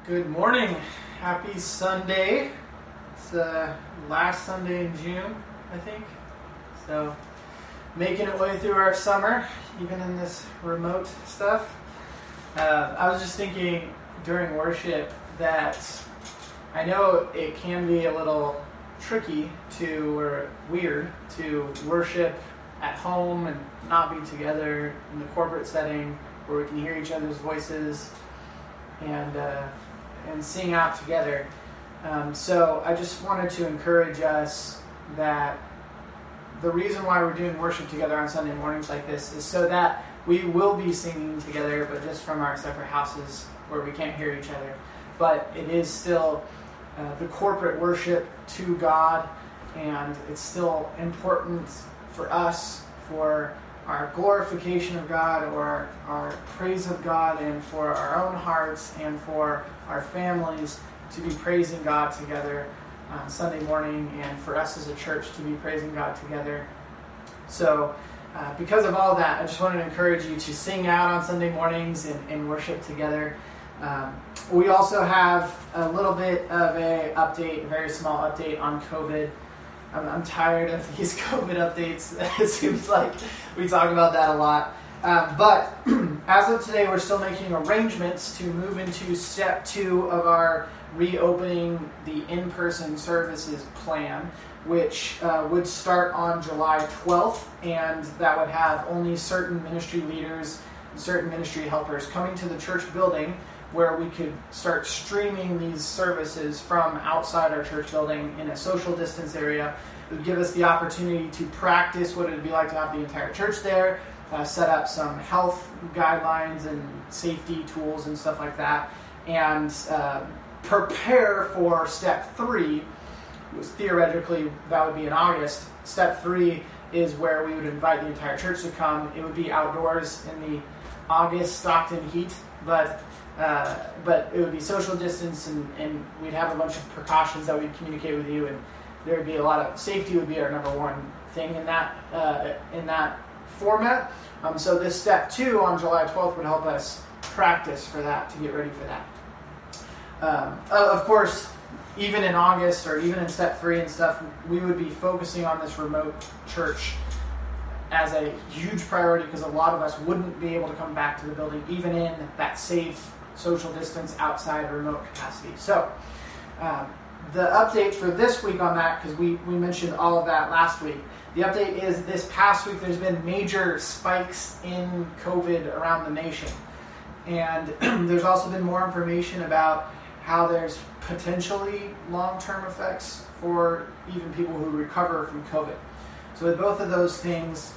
Good morning. Happy Sunday. It's the last Sunday in June, I think. So, making it way through our summer, even in this remote stuff. I was just thinking during worship that I know it can be a little tricky or weird to worship at home and not be together in the corporate setting where we can hear each other's voices and sing out together. So I just wanted to encourage us that the reason why we're doing worship together on Sunday mornings like this is so that we will be singing together, but just from our separate houses where we can't hear each other. But it is still the corporate worship to God, and it's still important for us, for our glorification of God, or our praise of God, and for our own hearts and for our families to be praising God together on Sunday morning, and for us as a church to be praising God together. So because of all that, I just wanted to encourage you to sing out on Sunday mornings and worship together. We also have a little bit of a very small update on COVID. I'm tired of these COVID updates. It seems like we talk about that a lot. But as of today, we're still making arrangements to move into step 2 of our reopening the in-person services plan, which would start on July 12th, and that would have only certain ministry leaders, certain ministry helpers coming to the church building, where we could start streaming these services from outside our church building in a social distance area. It would give us the opportunity to practice what it would be like to have the entire church there, set up some health guidelines and safety tools and stuff like that, and prepare for step 3. Theoretically, that would be in August. Step 3 is where we would invite the entire church to come. It would be outdoors in the August Stockton heat, but it would be social distance, and we'd have a bunch of precautions that we'd communicate with you, and there would be a lot of safety would be our number one thing in that format. So this step 2 on July 12th would help us practice for that, to get ready for that. Of course, even in August or even in step 3 and stuff, we would be focusing on this remote church as a huge priority, because a lot of us wouldn't be able to come back to the building, even in that safe social distance outside remote capacity. So the update for this week on that, because we mentioned all of that last week, the update is this past week there's been major spikes in COVID around the nation. And there's also been more information about how there's potentially long-term effects for even people who recover from COVID. So with both of those things,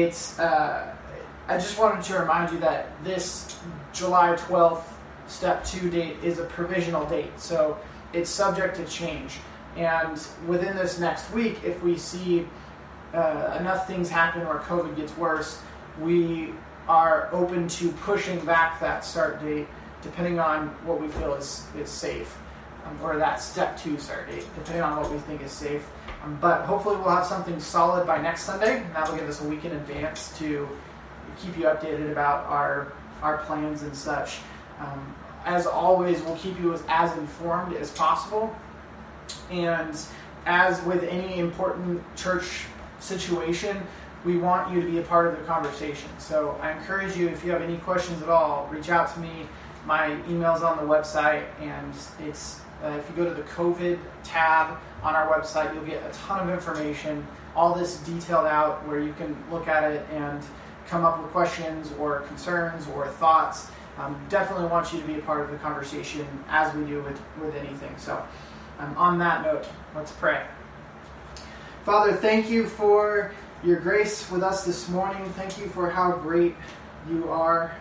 I just wanted to remind you that this July 12th step 2 date is a provisional date. So it's subject to change. And within this next week, if we see enough things happen or COVID gets worse, we are open to pushing back that start date depending on what we feel is safe, or that step 2 start date, depending on what we think is safe. But hopefully we'll have something solid by next Sunday, and that will give us a week in advance to keep you updated about our plans and such. As always, we'll keep you as informed as possible. And as with any important church situation, we want you to be a part of the conversation. So I encourage you, if you have any questions at all, reach out to me. My email's on the website, and it's if you go to the COVID tab on our website, you'll get a ton of information, all this detailed out, where you can look at it and come up with questions or concerns or thoughts. Definitely want you to be a part of the conversation, as we do with anything. So on that note, let's pray. Father, thank you for your grace with us this morning. Thank you for how great you are,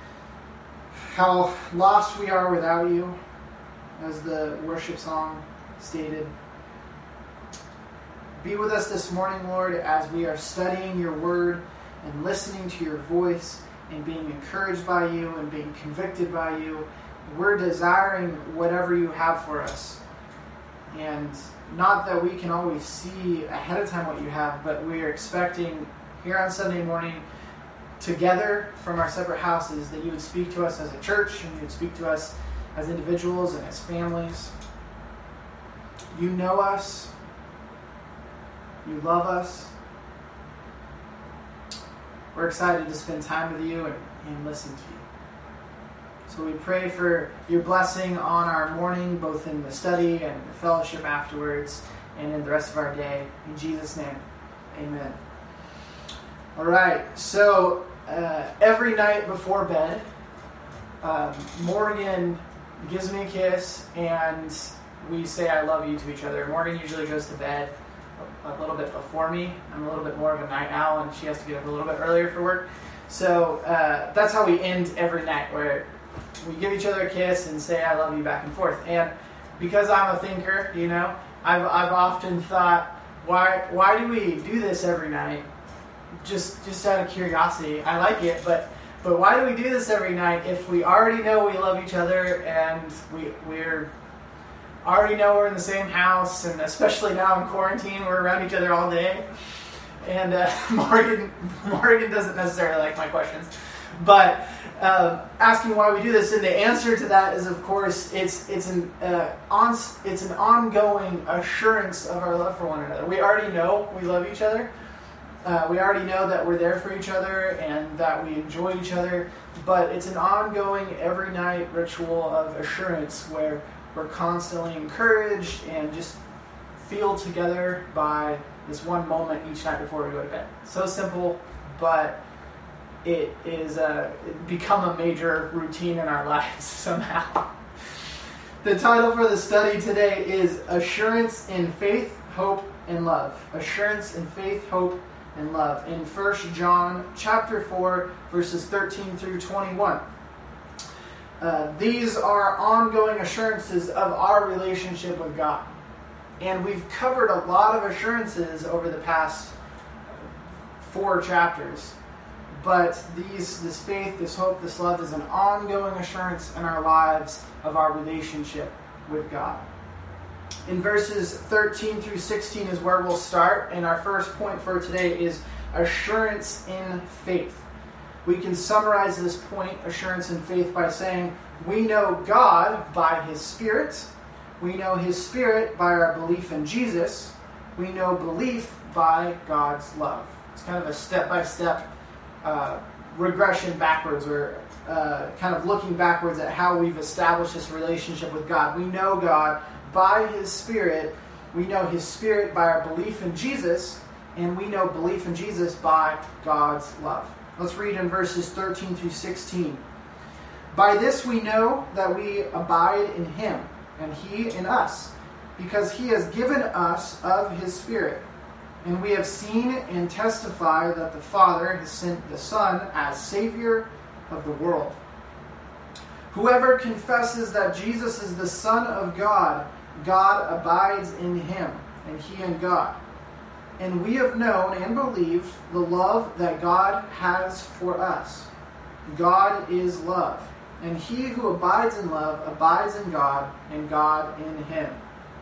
how lost we are without you, as the worship song stated. Be with us this morning, Lord, as we are studying your word and listening to your voice and being encouraged by you and being convicted by you. We're desiring whatever you have for us. And not that we can always see ahead of time what you have, but we are expecting here on Sunday morning together from our separate houses that you would speak to us as a church, and you would speak to us as individuals and as families. You know us. You love us. We're excited to spend time with you and listen to you. So we pray for your blessing on our morning, both in the study and the fellowship afterwards, and in the rest of our day. In Jesus' name, amen. All right, so every night before bed, Morgan gives me a kiss, and we say I love you to each other. Morgan usually goes to bed a little bit before me. I'm a little bit more of a night owl, and she has to get up a little bit earlier for work. So that's how we end every night, where we give each other a kiss and say I love you back and forth. And because I'm a thinker, I've often thought, why do we do this every night? Just out of curiosity. I like it, but why do we do this every night if we already know we love each other and we're already know we're in the same house, and especially now in quarantine, we're around each other all day. And Morgan doesn't necessarily like my questions, but asking why we do this, and the answer to that is, of course, it's an ongoing assurance of our love for one another. We already know we love each other. We already know that we're there for each other and that we enjoy each other, but it's an ongoing, every night ritual of assurance where we're constantly encouraged and just feel together by this one moment each night before we go to bed. So simple, but it is become a major routine in our lives somehow. The title for the study today is Assurance in Faith, Hope, and Love. Assurance in Faith, Hope, and Love. In 1 John chapter 4, verses 13 through 21. These are ongoing assurances of our relationship with God. And we've covered a lot of assurances over the past 4 chapters. But this faith, this hope, this love is an ongoing assurance in our lives of our relationship with God. In verses 13 through 16 is where we'll start. And our first point for today is assurance in faith. We can summarize this point, assurance in faith, by saying we know God by His Spirit. We know His Spirit by our belief in Jesus. We know belief by God's love. It's kind of a step-by-step regression backwards, or kind of looking backwards at how we've established this relationship with God. We know God by His Spirit. We know His Spirit by our belief in Jesus. And we know belief in Jesus by God's love. Let's read in verses 13 through 16. By this we know that we abide in Him, and He in us, because He has given us of His Spirit. And we have seen and testify that the Father has sent the Son as Savior of the world. Whoever confesses that Jesus is the Son of God, God abides in Him, and He in God. And we have known and believed the love that God has for us. God is love. And he who abides in love abides in God, and God in him.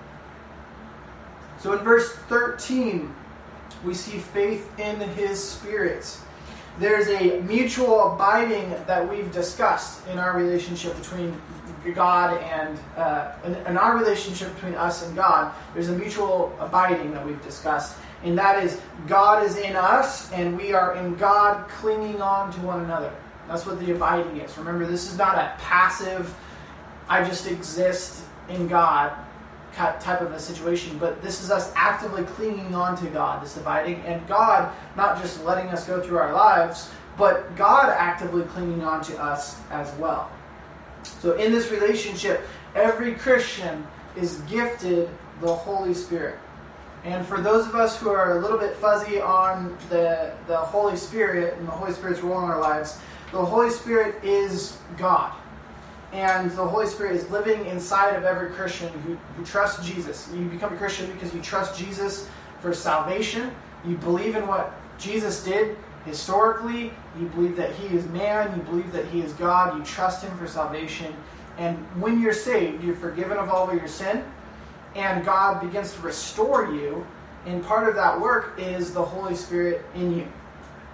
So in verse 13, we see faith in His Spirit. There's a mutual abiding that we've discussed in our relationship between God and in our relationship between us and God. There's a mutual abiding that we've discussed. And that is, God is in us, and we are in God, clinging on to one another. That's what the abiding is. Remember, this is not a passive, I just exist in God type of a situation, but this is us actively clinging on to God, this abiding, and God not just letting us go through our lives, but God actively clinging on to us as well. So in this relationship, every Christian is gifted the Holy Spirit. And for those of us who are a little bit fuzzy on the Holy Spirit and the Holy Spirit's role in our lives, the Holy Spirit is God. And the Holy Spirit is living inside of every Christian who trusts Jesus. You become a Christian because you trust Jesus for salvation. You believe in what Jesus did historically. You believe that He is man. You believe that He is God. You trust Him for salvation. And when you're saved, you're forgiven of all of your sin. And God begins to restore you. And part of that work is the Holy Spirit in you.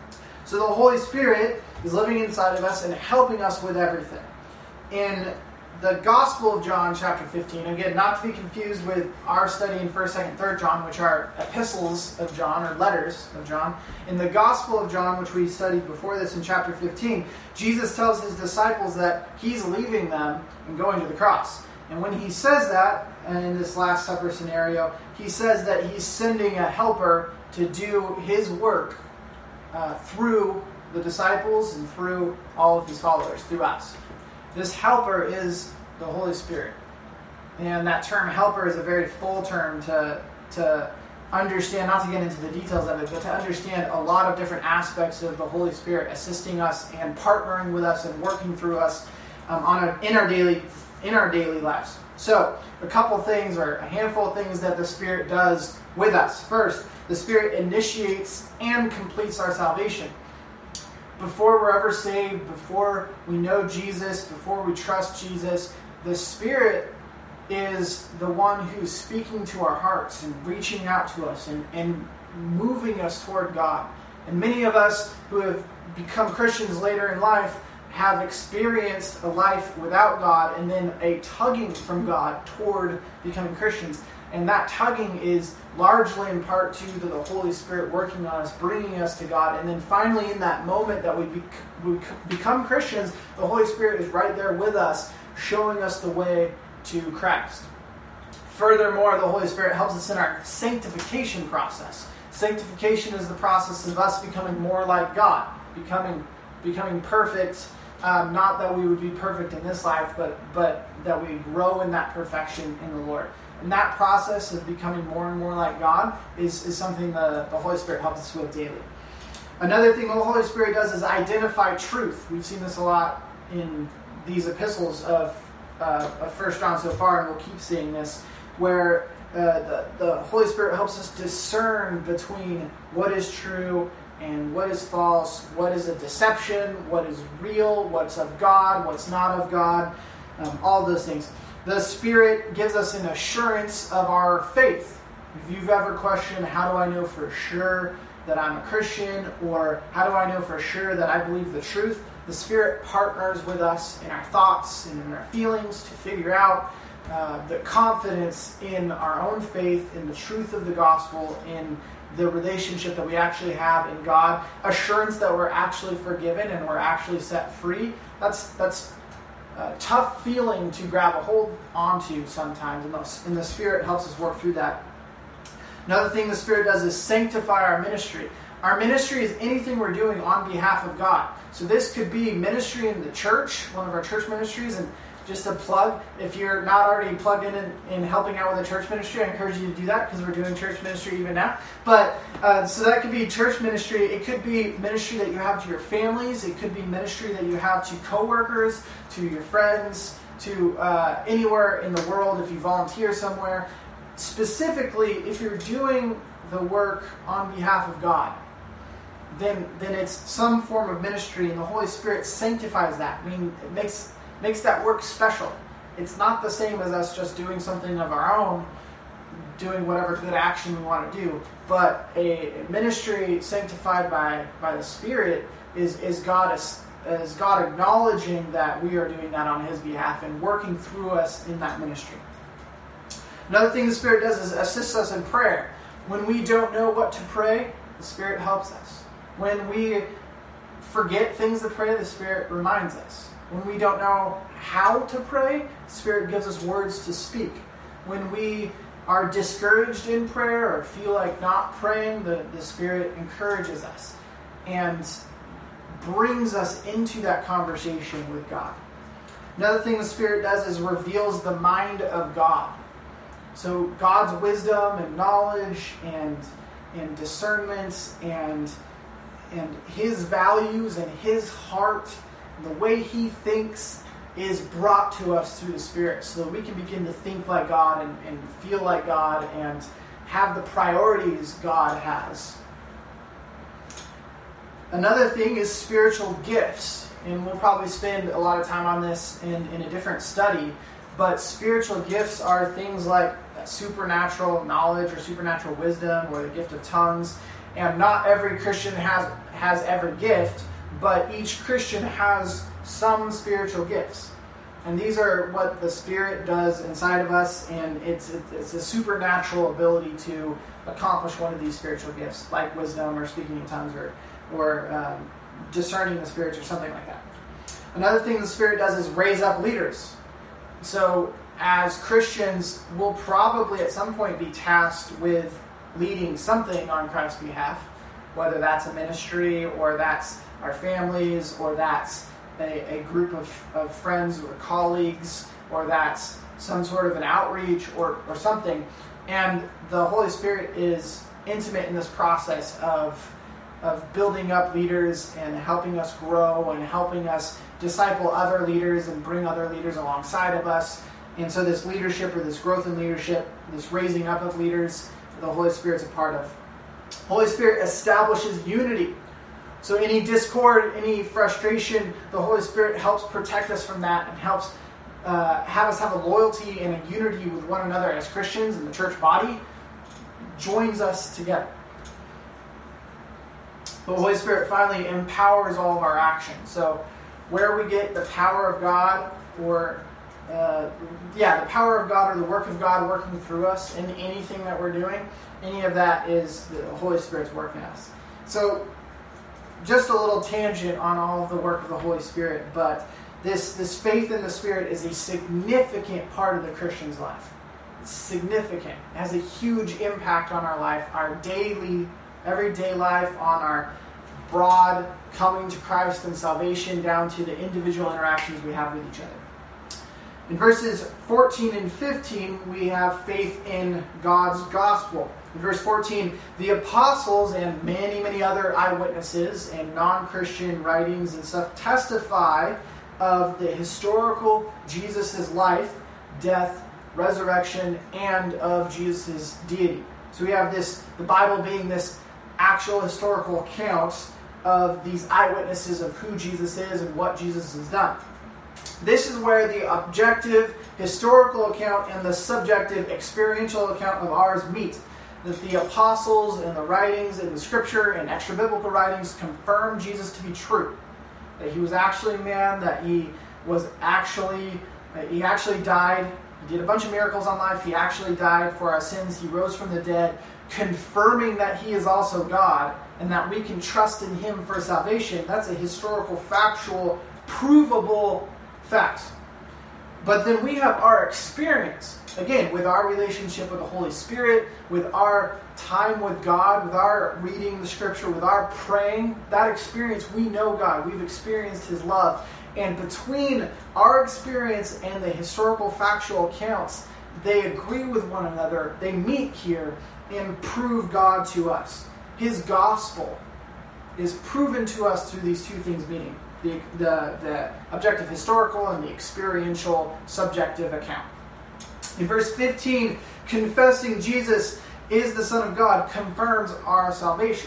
So the Holy Spirit is living inside of us and helping us with everything. In the Gospel of John, chapter 15, again, not to be confused with our study in 1st, 2nd, 3rd John, which are epistles of John, or letters of John. In the Gospel of John, which we studied before this in chapter 15, Jesus tells his disciples that he's leaving them and going to the cross. And when he says that, and in this Last Supper scenario, he says that he's sending a helper to do his work through the disciples and through all of his followers, through us. This helper is the Holy Spirit. And that term helper is a very full term to understand, not to get into the details of it, but to understand a lot of different aspects of the Holy Spirit assisting us and partnering with us and working through us in our daily lives. So, a couple things, or a handful of things that the Spirit does with us. First, the Spirit initiates and completes our salvation. Before we're ever saved, before we know Jesus, before we trust Jesus, the Spirit is the one who's speaking to our hearts and reaching out to us and moving us toward God. And many of us who have become Christians later in life have experienced a life without God and then a tugging from God toward becoming Christians. And that tugging is largely in part to the Holy Spirit working on us, bringing us to God. And then finally, in that moment that we become Christians, the Holy Spirit is right there with us, showing us the way to Christ. Furthermore, the Holy Spirit helps us in our sanctification process. Sanctification is the process of us becoming more like God, becoming perfect. Not that we would be perfect in this life, but that we grow in that perfection in the Lord. And that process of becoming more and more like God is something the Holy Spirit helps us with daily. Another thing the Holy Spirit does is identify truth. We've seen this a lot in these epistles of 1 John so far, and we'll keep seeing this, where the Holy Spirit helps us discern between what is true and what is false, what is a deception, what is real, what's of God, what's not of God, all those things. The Spirit gives us an assurance of our faith. If you've ever questioned, how do I know for sure that I'm a Christian, or how do I know for sure that I believe the truth, the Spirit partners with us in our thoughts and in our feelings to figure out the confidence in our own faith, in the truth of the gospel, in the relationship that we actually have in God, assurance that we're actually forgiven and we're actually set free. That's a tough feeling to grab a hold onto sometimes, and the Spirit helps us work through that. Another thing the Spirit does is sanctify our ministry. Our ministry is anything we're doing on behalf of God. So this could be ministry in the church, one of our church ministries, and just a plug, if you're not already plugged in helping out with a church ministry, I encourage you to do that because we're doing church ministry even now. But so that could be church ministry. It could be ministry that you have to your families. It could be ministry that you have to coworkers, to your friends, to anywhere in the world if you volunteer somewhere. Specifically, if you're doing the work on behalf of God, then it's some form of ministry, and the Holy Spirit sanctifies that. I mean, it makes that work special. It's not the same as us just doing something of our own, doing whatever good action we want to do, but a ministry sanctified by the Spirit is God acknowledging that we are doing that on His behalf and working through us in that ministry. Another thing the Spirit does is assist us in prayer. When we don't know what to pray, the Spirit helps us. When we forget things to pray, the Spirit reminds us. When we don't know how to pray, the Spirit gives us words to speak. When we are discouraged in prayer or feel like not praying, the Spirit encourages us and brings us into that conversation with God. Another thing the Spirit does is reveals the mind of God. So God's wisdom and knowledge and discernment and His values and His heart, the way He thinks, is brought to us through the Spirit so that we can begin to think like God and feel like God and have the priorities God has. Another thing is spiritual gifts, and we'll probably spend a lot of time on this in a different study, but spiritual gifts are things like supernatural knowledge or supernatural wisdom or the gift of tongues. And not every Christian has every gift, but each Christian has some spiritual gifts. And these are what the Spirit does inside of us, and it's a supernatural ability to accomplish one of these spiritual gifts, like wisdom or speaking in tongues or discerning the spirits or something like that. Another thing the Spirit does is raise up leaders. So as Christians, we'll probably at some point be tasked with leading something on Christ's behalf, whether that's a ministry or that's our families or that's a group of friends or colleagues, or that's some sort of an outreach or something. And the Holy Spirit is intimate in this process of building up leaders and helping us grow and helping us disciple other leaders and bring other leaders alongside of us. And so this leadership or this growth in leadership, this raising up of leaders, the Holy Spirit's a part of. Holy Spirit establishes unity. So any discord, any frustration, the Holy Spirit helps protect us from that and helps have us have a loyalty and a unity with one another as Christians, and the church body joins us together. The Holy Spirit finally empowers all of our actions. So where we get the power of God or the power of God or the work of God working through us in anything that we're doing, any of that is the Holy Spirit's work in us. So just a little tangent on all of the work of the Holy Spirit, but this faith in the Spirit is a significant part of the Christian's life. It's significant. It has a huge impact on our life, our daily, everyday life, on our broad coming to Christ and salvation, down to the individual interactions we have with each other. In verses 14 and 15, we have faith in God's gospel. In verse 14, the apostles and many, many other eyewitnesses and non-Christian writings and stuff testify of the historical Jesus' life, death, resurrection, and of Jesus' deity. So we have the Bible being this actual historical account of these eyewitnesses of who Jesus is and what Jesus has done. This is where the objective historical account and the subjective experiential account of ours meet. That the apostles and the writings and the scripture and extra biblical writings confirm Jesus to be true. That he was actually a man, that he actually died. He did a bunch of miracles on life. He actually died for our sins. He rose from the dead, confirming that he is also God and that we can trust in him for salvation. That's a historical, factual, provable fact. But then we have our experience, again, with our relationship with the Holy Spirit, with our time with God, with our reading the scripture, with our praying. That experience, we know God. We've experienced his love. And between our experience and the historical, factual accounts, they agree with one another. They meet here and prove God to us. His gospel is proven to us through these two things meeting. The objective historical and the experiential subjective account. In verse 15, confessing Jesus is the Son of God confirms our salvation.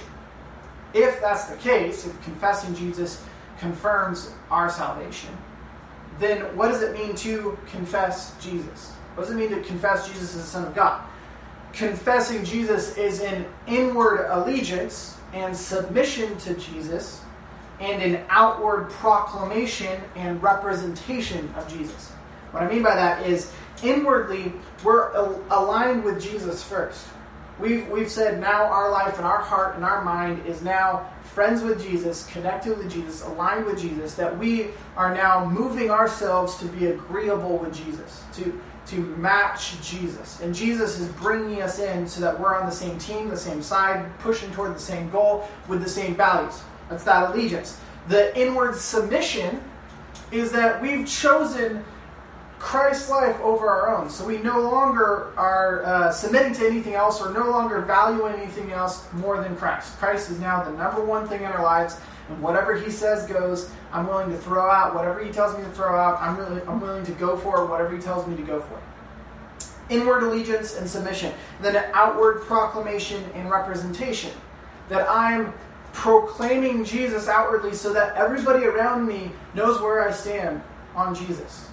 If that's the case, if confessing Jesus confirms our salvation, then what does it mean to confess Jesus? What does it mean to confess Jesus as the Son of God? Confessing Jesus is an inward allegiance and submission to Jesus, and an outward proclamation and representation of Jesus. What I mean by that is, inwardly, we're aligned with Jesus first. We've said now our life and our heart and our mind is now friends with Jesus, connected with Jesus, aligned with Jesus, that we are now moving ourselves to be agreeable with Jesus, to match Jesus. And Jesus is bringing us in so that we're on the same team, the same side, pushing toward the same goal with the same values. That's that allegiance. The inward submission is that we've chosen Christ's life over our own. So we no longer are submitting to anything else or no longer valuing anything else more than Christ. Christ is now the number one thing in our lives, and whatever he says goes. I'm willing to throw out whatever he tells me to throw out. I'm willing to go for whatever he tells me to go for. Inward allegiance and submission. Then an outward proclamation and representation. That I'm proclaiming Jesus outwardly so that everybody around me knows where I stand on Jesus.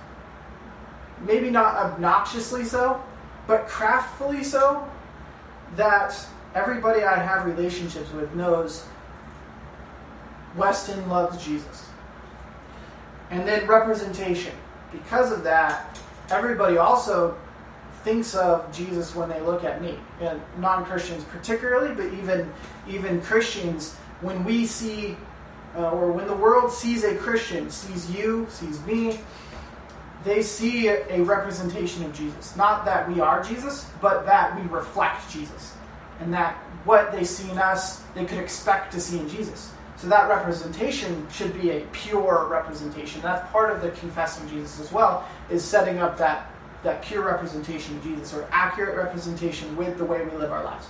Maybe not obnoxiously so, but craftfully so, that everybody I have relationships with knows Weston loves Jesus. And then representation. because of that, everybody also thinks of Jesus when they look at me, and non-Christians particularly, but even Christians, when we see, or when the world sees a Christian, sees you, sees me, they see a representation of Jesus. Not that we are Jesus, but that we reflect Jesus. And that what they see in us, they could expect to see in Jesus. So that representation should be a pure representation. That's part of the confessing Jesus as well, is setting up that pure representation of Jesus, or accurate representation with the way we live our lives.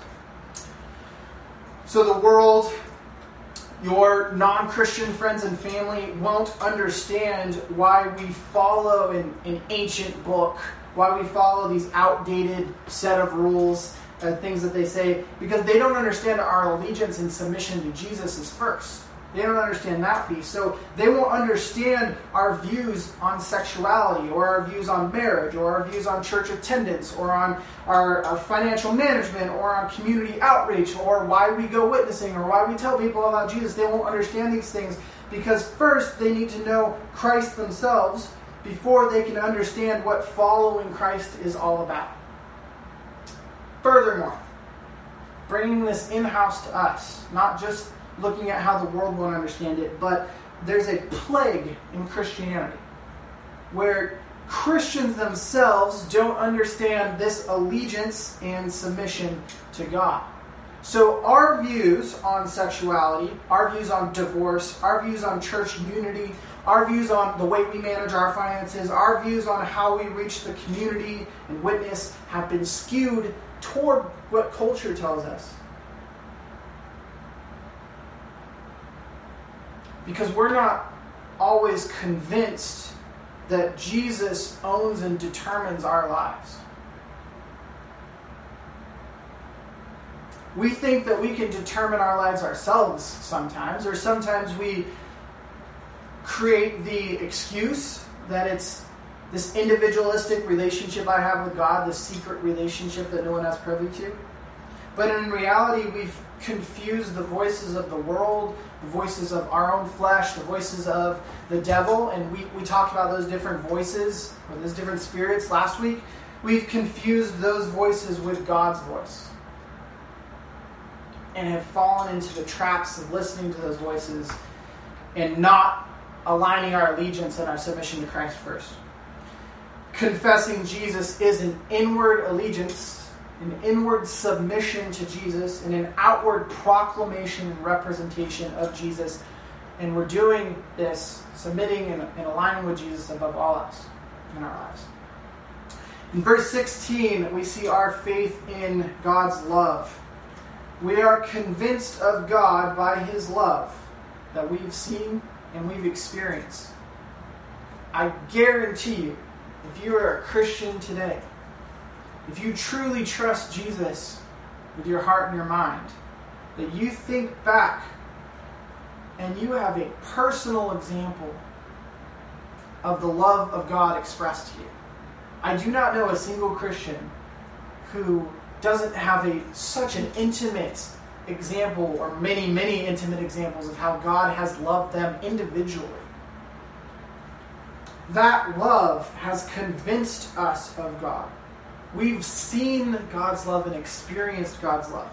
So the world, your non-Christian friends and family won't understand why we follow an ancient book, why we follow these outdated set of rules and things that they say, because they don't understand our allegiance and submission to Jesus is first. They don't understand that piece. So they won't understand our views on sexuality, or our views on marriage, or our views on church attendance, or on our financial management, or on community outreach, or why we go witnessing, or why we tell people about Jesus. They won't understand these things because first they need to know Christ themselves before they can understand what following Christ is all about. Furthermore, bringing this in-house to us, not just looking at how the world won't understand it, but there's a plague in Christianity where Christians themselves don't understand this allegiance and submission to God. So our views on sexuality, our views on divorce, our views on church unity, our views on the way we manage our finances, our views on how we reach the community and witness have been skewed toward what culture tells us. Because we're not always convinced that Jesus owns and determines our lives. We think that we can determine our lives ourselves sometimes, or sometimes we create the excuse that it's this individualistic relationship I have with God, this secret relationship that no one has privy to. But in reality, we've confused the voices of the world, the voices of our own flesh, the voices of the devil, and we talked about those different voices, or those different spirits last week. We've confused those voices with God's voice, and have fallen into the traps of listening to those voices and not aligning our allegiance and our submission to Christ first. Confessing Jesus is an inward allegiance, an inward submission to Jesus, and an outward proclamation and representation of Jesus. And we're doing this, submitting and aligning with Jesus above all else in our lives. In verse 16, we see our faith in God's love. We are convinced of God by His love that we've seen and we've experienced. I guarantee you, if you are a Christian today, if you truly trust Jesus with your heart and your mind, that you think back and you have a personal example of the love of God expressed to you. I do not know a single Christian who doesn't have such an intimate example, or many, many intimate examples of how God has loved them individually. That love has convinced us of God. We've seen God's love and experienced God's love.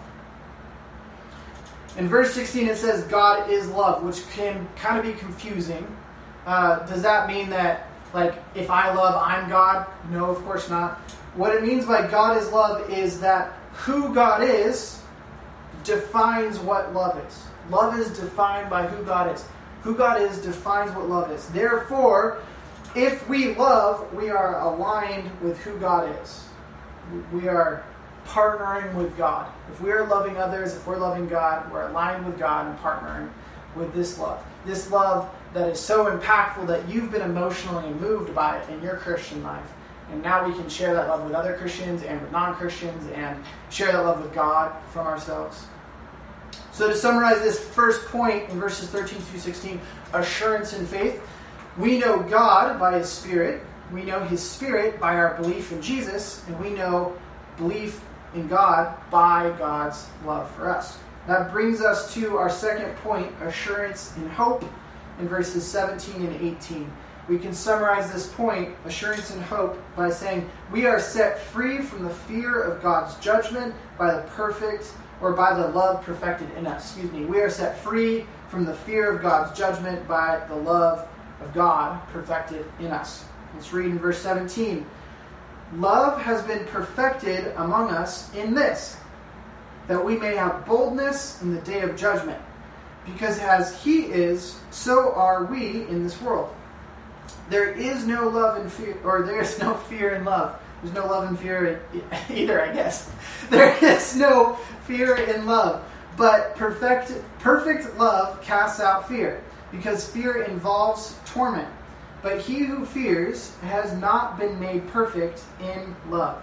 In verse 16 it says God is love, which can kind of be confusing. Does that mean that, like, if I love, I'm God? No, of course not. What it means by God is love is that who God is defines what love is. Love is defined by who God is. Who God is defines what love is. Therefore, if we love, we are aligned with who God is. We are partnering with God. If we are loving others, if we're loving God, we're aligned with God and partnering with this love. This love that is so impactful that you've been emotionally moved by it in your Christian life. And now we can share that love with other Christians and with non-Christians and share that love with God from ourselves. So to summarize this first point in verses 13 through 16, assurance in faith. We know God by His Spirit. We know His Spirit by our belief in Jesus. And we know belief in God by God's love for us. That brings us to our second point, assurance in hope, in verses 17 and 18. we can summarize this point, assurance and hope, by saying we are set free from the fear of God's judgment by the love perfected in us. We are set free from the fear of God's judgment by the love of God perfected in us. Let's read in verse 17. Love has been perfected among us in this, that we may have boldness in the day of judgment. Because as He is, so are we in this world. There is no love and fear, or there is no fear in love. There's no love and fear either, I guess. There is no fear in love. But perfect love casts out fear, because fear involves torment. But he who fears has not been made perfect in love.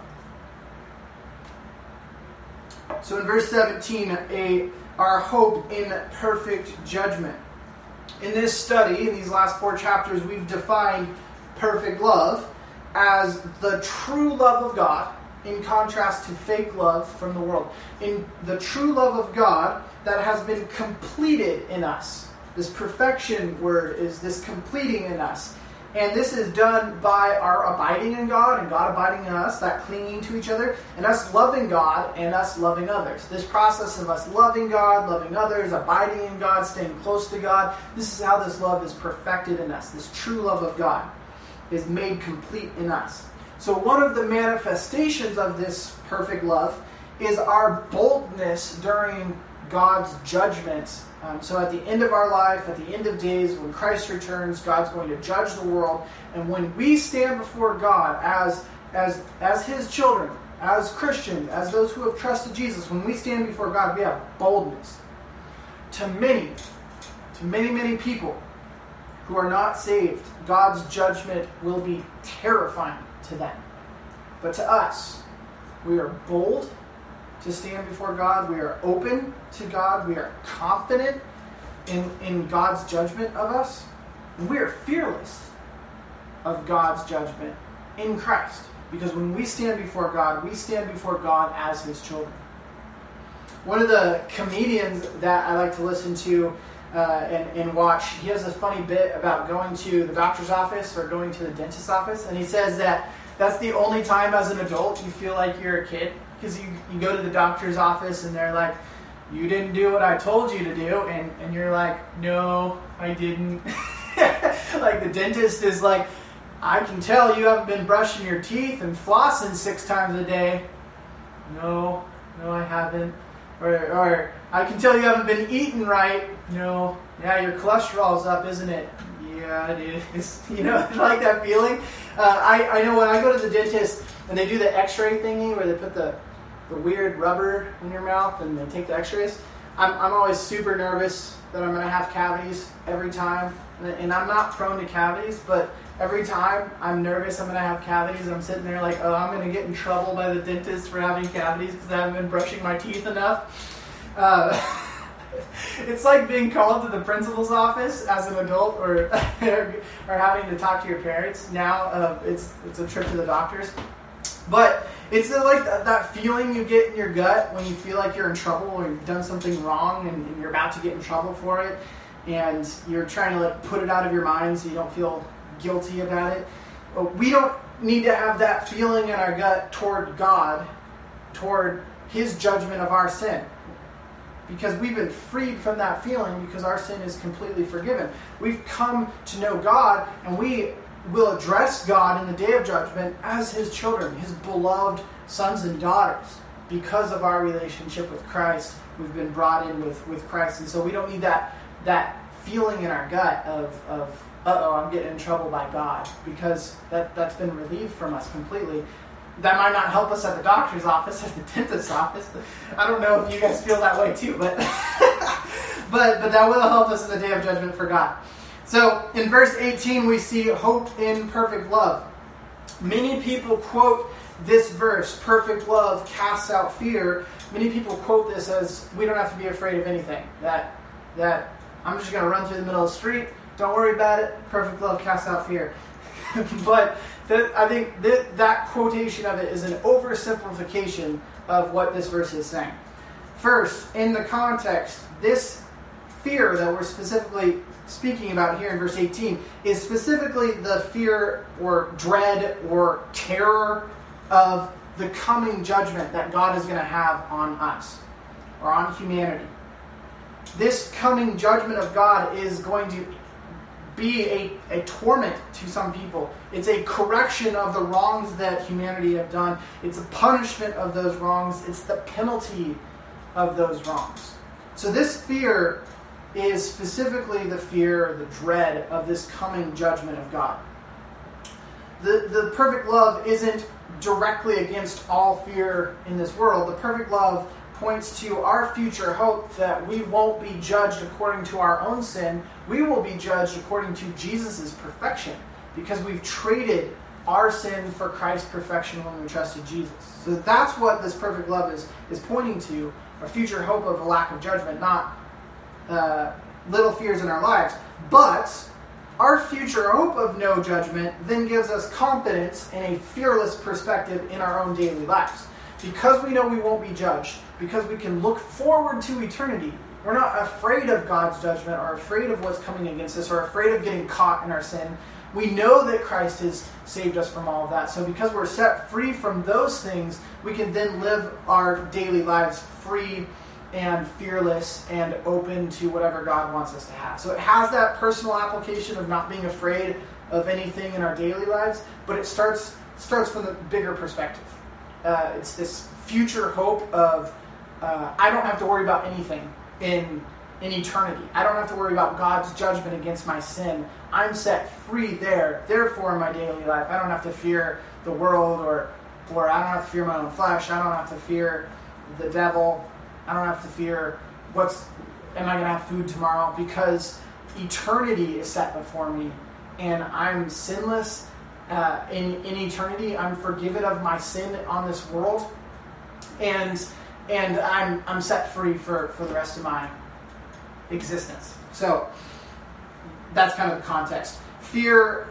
So in verse 17, our hope in perfect judgment. In this study, in these last 4 chapters, we've defined perfect love as the true love of God in contrast to fake love from the world. In the true love of God that has been completed in us. This perfection word is this completing in us. And this is done by our abiding in God and God abiding in us, that clinging to each other, and us loving God and us loving others. This process of us loving God, loving others, abiding in God, staying close to God, this is how this love is perfected in us. This true love of God is made complete in us. So one of the manifestations of this perfect love is our boldness during God's judgment. So at the end of our life, at the end of days, when Christ returns, God's going to judge the world. And when we stand before God as His children, as Christians, as those who have trusted Jesus, when we stand before God, we have boldness. To many people who are not saved, God's judgment will be terrifying to them. But to us, we are bold to stand before God. We are open to God. We are confident in God's judgment of us. And we are fearless of God's judgment in Christ. Because when we stand before God, we stand before God as His children. One of the comedians that I like to listen to and watch, he has a funny bit about going to the doctor's office or going to the dentist's office. And he says that that's the only time as an adult you feel like you're a kid. Because you go to the doctor's office and they're like, you didn't do what I told you to do. And you're like, no, I didn't. Like the dentist is like, I can tell you haven't been brushing your teeth and flossing 6 times a day. No, I haven't. Or I can tell you haven't been eating right. No. Yeah, your cholesterol's up, isn't it? Yeah, it is. You know, like that feeling. I know when I go to the dentist and they do the x-ray thingy where they put the weird rubber in your mouth and they take the x-rays, I'm always super nervous that I'm going to have cavities every time. And I'm not prone to cavities, but every time I'm nervous I'm going to have cavities. I'm sitting there like, oh, I'm going to get in trouble by the dentist for having cavities because I haven't been brushing my teeth enough. It's like being called to the principal's office as an adult or having to talk to your parents. Now it's a trip to the doctor's. But it's like that feeling you get in your gut when you feel like you're in trouble or you've done something wrong and you're about to get in trouble for it. And you're trying to like put it out of your mind so you don't feel guilty about it. We don't need to have that feeling in our gut toward God, toward His judgment of our sin. Because we've been freed from that feeling because our sin is completely forgiven. We've come to know God and we will address God in the day of judgment as His children, His beloved sons and daughters. Because of our relationship with Christ, we've been brought in with Christ. And so we don't need that feeling in our gut of uh-oh, I'm getting in trouble by God. Because that's been relieved from us completely. That might not help us at the doctor's office, at the dentist's office. I don't know if you guys feel that way too, but but that will help us in the day of judgment for God. So in verse 18 we see hope in perfect love. Many people quote this verse, perfect love casts out fear. Many people quote this as we don't have to be afraid of anything. That I'm just going to run through the middle of the street. Don't worry about it. Perfect love casts out fear. But I think that quotation of it is an oversimplification of what this verse is saying. First, in the context, this fear that we're specifically speaking about here in verse 18 is specifically the fear or dread or terror of the coming judgment that God is going to have on us or on humanity. This coming judgment of God is going to be a torment to some people. It's a correction of the wrongs that humanity have done. It's a punishment of those wrongs. It's the penalty of those wrongs. So this fear is specifically the fear, the dread of this coming judgment of God. The perfect love isn't directly against all fear in this world. The perfect love points to our future hope that we won't be judged according to our own sin. We will be judged according to Jesus' perfection, because we've traded our sin for Christ's perfection when we trusted Jesus. So that's what this perfect love is pointing to, our future hope of a lack of judgment, not little fears in our lives. But our future hope of no judgment then gives us confidence and a fearless perspective in our own daily lives. Because we know we won't be judged, because we can look forward to eternity, we're not afraid of God's judgment or afraid of what's coming against us or afraid of getting caught in our sin. We know that Christ has saved us from all of that. So because we're set free from those things, we can then live our daily lives free and fearless and open to whatever God wants us to have. So it has that personal application of not being afraid of anything in our daily lives, but it starts from the bigger perspective. It's this future hope of I don't have to worry about anything in eternity. I don't have to worry about God's judgment against my sin. I'm set free there. Therefore, in my daily life, I don't have to fear the world or I don't have to fear my own flesh. I don't have to fear the devil. I don't have to fear am I going to have food tomorrow? Because eternity is set before me and I'm sinless. In eternity, I'm forgiven of my sin on this world, and I'm set free for the rest of my existence. So that's kind of the context. Fear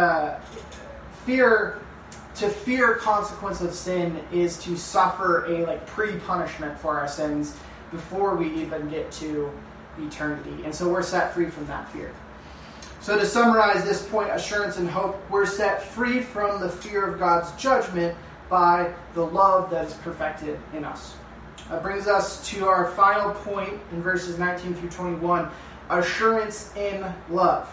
consequence of sin is to suffer a pre-punishment for our sins before we even get to eternity, and so we're set free from that fear. So to summarize this point, assurance and hope, we're set free from the fear of God's judgment by the love that is perfected in us. That brings us to our final point in verses 19 through 21, assurance in love.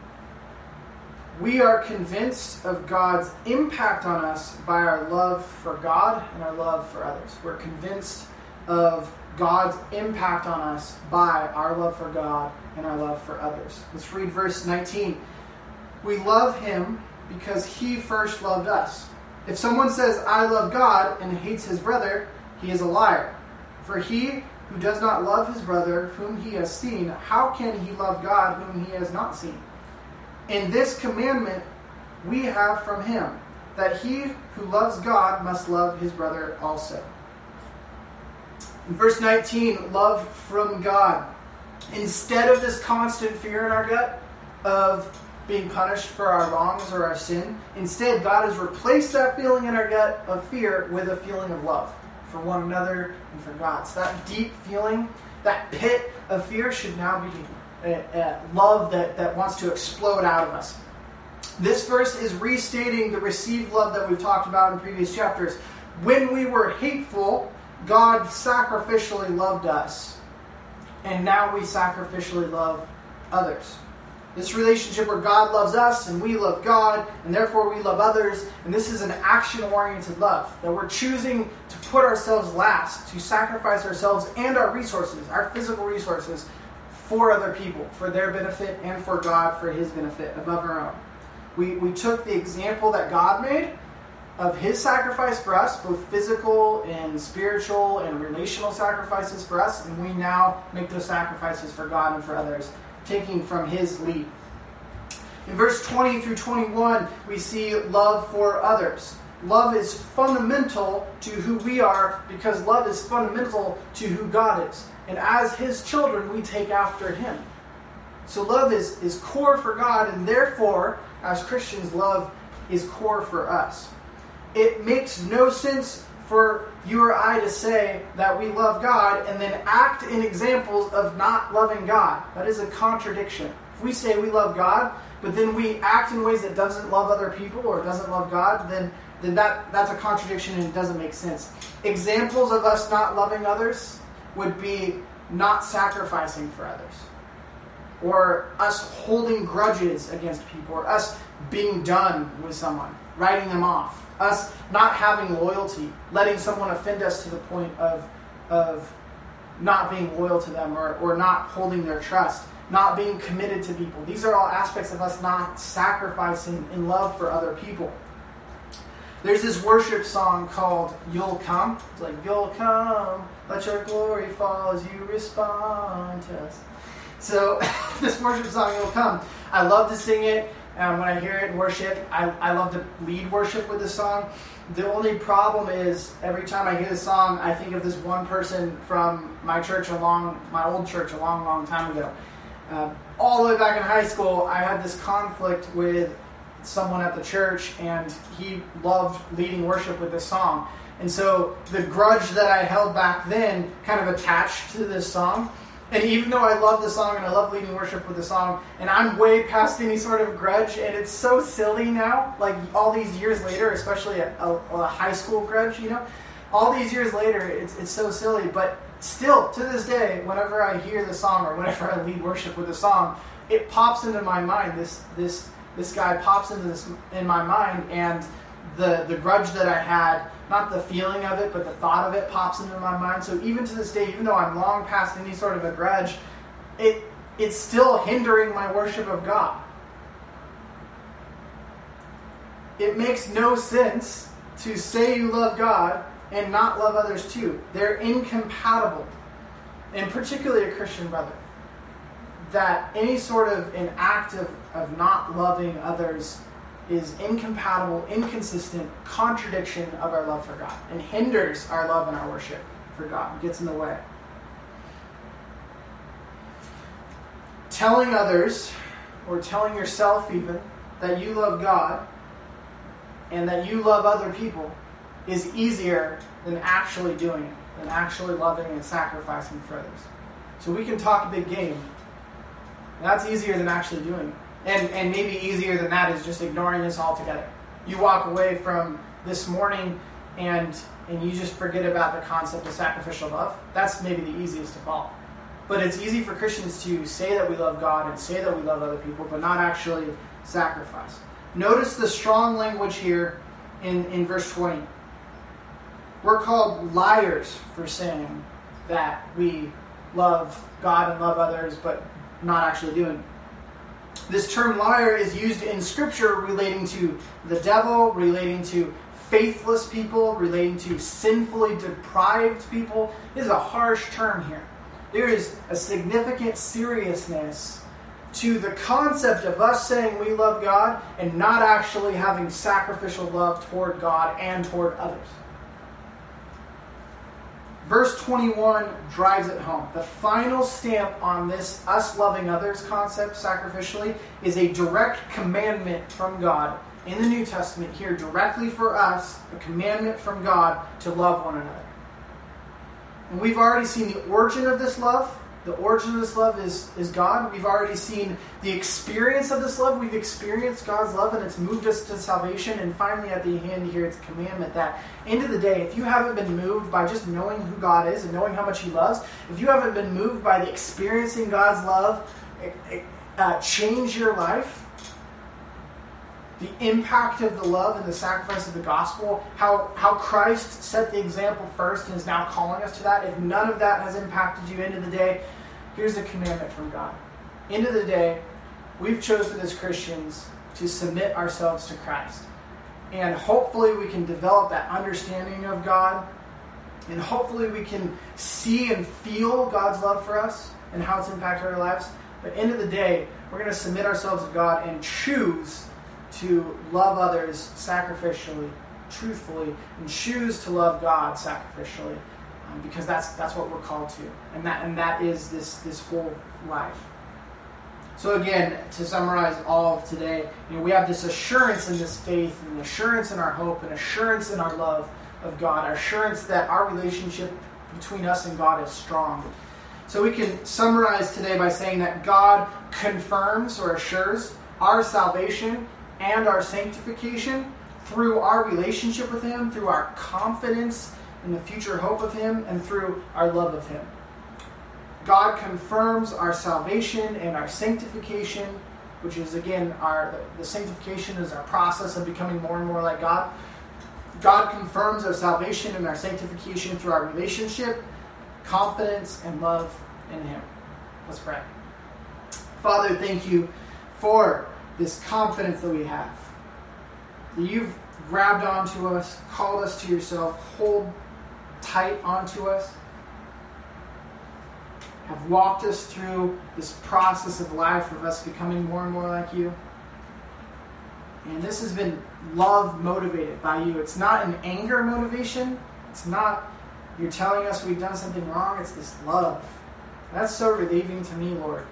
We are convinced of God's impact on us by our love for God and our love for others. We're convinced of God's impact on us by our love for God and our love for others. Let's read verse 19. We love him because he first loved us. If someone says, I love God, and hates his brother, he is a liar. For he who does not love his brother whom he has seen, how can he love God whom he has not seen? In this commandment we have from him, that he who loves God must love his brother also. In verse 19, love from God. Instead of this constant fear in our gut of being punished for our wrongs or our sin, instead God has replaced that feeling in our gut of fear with a feeling of love for one another and for God. So that deep feeling, that pit of fear should now be love that wants to explode out of us. This verse is restating the received love that we've talked about in previous chapters. When we were hateful, God sacrificially loved us, and now we sacrificially love others. This relationship where God loves us and we love God, and therefore we love others, and this is an action-oriented love, that we're choosing to put ourselves last, to sacrifice ourselves and our resources, our physical resources, for other people, for their benefit, and for God, for his benefit, above our own. We took the example that God made of his sacrifice for us, both physical and spiritual and relational sacrifices for us, and we now make those sacrifices for God and for others, taking from his lead. In verse 20 through 21, we see love for others. Love is fundamental to who we are because love is fundamental to who God is. And as his children, we take after him. So love is core for God, and therefore, as Christians, love is core for us. It makes no sense for you or I to say that we love God and then act in examples of not loving God. That is a contradiction. If we say we love God, but then we act in ways that doesn't love other people or doesn't love God, then that's a contradiction and it doesn't make sense. Examples of us not loving others would be not sacrificing for others, or us holding grudges against people, or us being done with someone, writing them off, us not having loyalty, letting someone offend us to the point of not being loyal to them, or not holding their trust, not being committed to people. These are all aspects of us not sacrificing in love for other people. There's this worship song called You'll Come. It's like, you'll come, let your glory fall as you respond to us. So this worship song, You'll Come, I love to sing it. When I hear it in worship, I love to lead worship with this song. The only problem is every time I hear this song, I think of this one person from my church my old church a long, long time ago. All the way back in high school, I had this conflict with someone at the church, and he loved leading worship with this song. And so the grudge that I held back then kind of attached to this song. And even though I love the song and I love leading worship with the song, and I'm way past any sort of grudge, and it's so silly now, like all these years later, especially a high school grudge, all these years later, it's so silly. But still, to this day, whenever I hear the song or whenever I lead worship with the song, it pops into my mind. This guy pops in my mind, and the grudge that I had, not the feeling of it, but the thought of it pops into my mind. So even to this day, even though I'm long past any sort of a grudge, it's still hindering my worship of God. It makes no sense to say you love God and not love others too. They're incompatible. And particularly a Christian brother. That any sort of an act of not loving others is incompatible, inconsistent, contradiction of our love for God, and hinders our love and our worship for God, gets in the way. Telling others, or telling yourself even, that you love God and that you love other people is easier than actually doing it, than actually loving and sacrificing for others. So we can talk a big game. That's easier than actually doing it. And maybe easier than that is just ignoring this altogether. You walk away from this morning and you just forget about the concept of sacrificial love. That's maybe the easiest of all. But it's easy for Christians to say that we love God and say that we love other people, but not actually sacrifice. Notice the strong language here in verse 20. We're called liars for saying that we love God and love others, but not actually doing it. This term liar is used in Scripture relating to the devil, relating to faithless people, relating to sinfully deprived people. This is a harsh term here. There is a significant seriousness to the concept of us saying we love God and not actually having sacrificial love toward God and toward others. Verse 21 drives it home. The final stamp on this us loving others concept sacrificially is a direct commandment from God in the New Testament here, directly for us, a commandment from God to love one another. And we've already seen the origin of this love. The origin of this love is God. We've already seen the experience of this love. We've experienced God's love, and it's moved us to salvation. And finally, at the end here, it's a commandment that, end of the day, if you haven't been moved by just knowing who God is and knowing how much He loves, if you haven't been moved by the experiencing God's love change your life, the impact of the love and the sacrifice of the gospel, how Christ set the example first and is now calling us to that, if none of that has impacted you, end of the day, here's a commandment from God. End of the day, we've chosen as Christians to submit ourselves to Christ. And hopefully we can develop that understanding of God, and hopefully we can see and feel God's love for us and how it's impacted our lives. But end of the day, we're going to submit ourselves to God and choose to love others sacrificially, truthfully, and choose to love God sacrificially, because that's what we're called to, and that is this whole life. So again, to summarize all of today, we have this assurance in this faith, and assurance in our hope, and assurance in our love of God, our assurance that our relationship between us and God is strong. So we can summarize today by saying that God confirms or assures our salvation and our sanctification through our relationship with Him, through our confidence in the future hope of Him, and through our love of Him. God confirms our salvation and our sanctification, which is, again, the sanctification is our process of becoming more and more like God. God confirms our salvation and our sanctification through our relationship, confidence, and love in Him. Let's pray. Father, thank you for this confidence that we have. That you've grabbed onto us, called us to yourself, hold tight onto us, have walked us through this process of life of us becoming more and more like you. And this has been love motivated by you. It's not an anger motivation. It's not you're telling us we've done something wrong. It's this love. That's so relieving to me, Lord.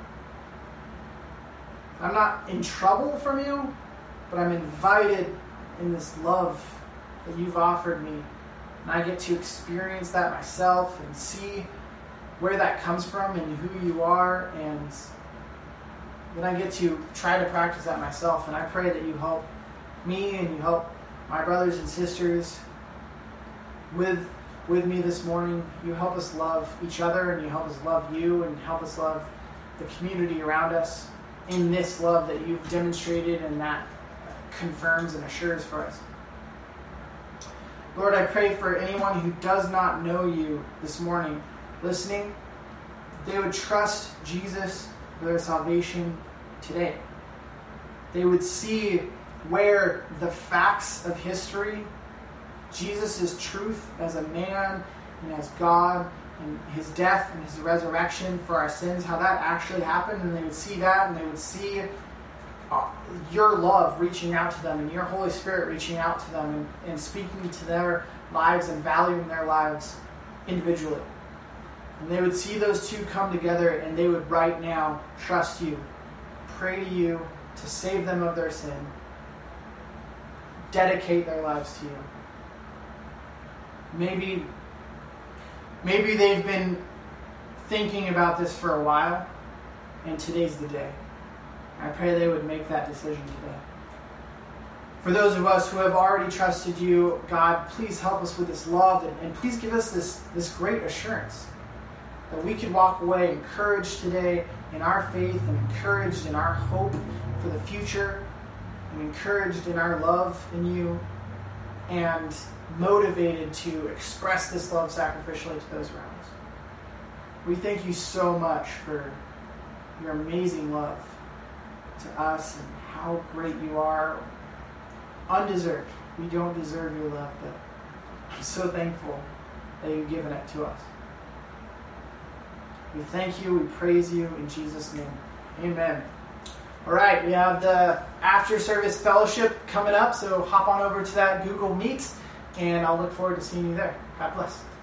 I'm not in trouble from you, but I'm invited in this love that you've offered me. And I get to experience that myself and see where that comes from and who you are, and then I get to try to practice that myself. And I pray that you help me and you help my brothers and sisters with me this morning. You help us love each other, and you help us love you, and help us love the community around us in this love that you've demonstrated and that confirms and assures for us. Lord, I pray for anyone who does not know you this morning listening, they would trust Jesus for their salvation today. They would see where the facts of history, Jesus' truth as a man and as God, and his death and his resurrection for our sins, how that actually happened, and they would see that, and they would see your love reaching out to them and your Holy Spirit reaching out to them and speaking to their lives and valuing their lives individually. And they would see those two come together, and they would right now trust you, pray to you to save them of their sin, dedicate their lives to you. Maybe they've been thinking about this for a while, and today's the day. I pray they would make that decision today. For those of us who have already trusted you, God, please help us with this love, and please give us this great assurance that we can walk away encouraged today in our faith, and encouraged in our hope for the future, and encouraged in our love in you, and motivated to express this love sacrificially to those around us. We thank you so much for your amazing love to us and how great you are. Undeserved. We don't deserve your love, but I'm so thankful that you've given it to us. We thank you, we praise you in Jesus' name. Amen. All right, we have the after-service fellowship coming up, so hop on over to that Google Meet, and I'll look forward to seeing you there. God bless.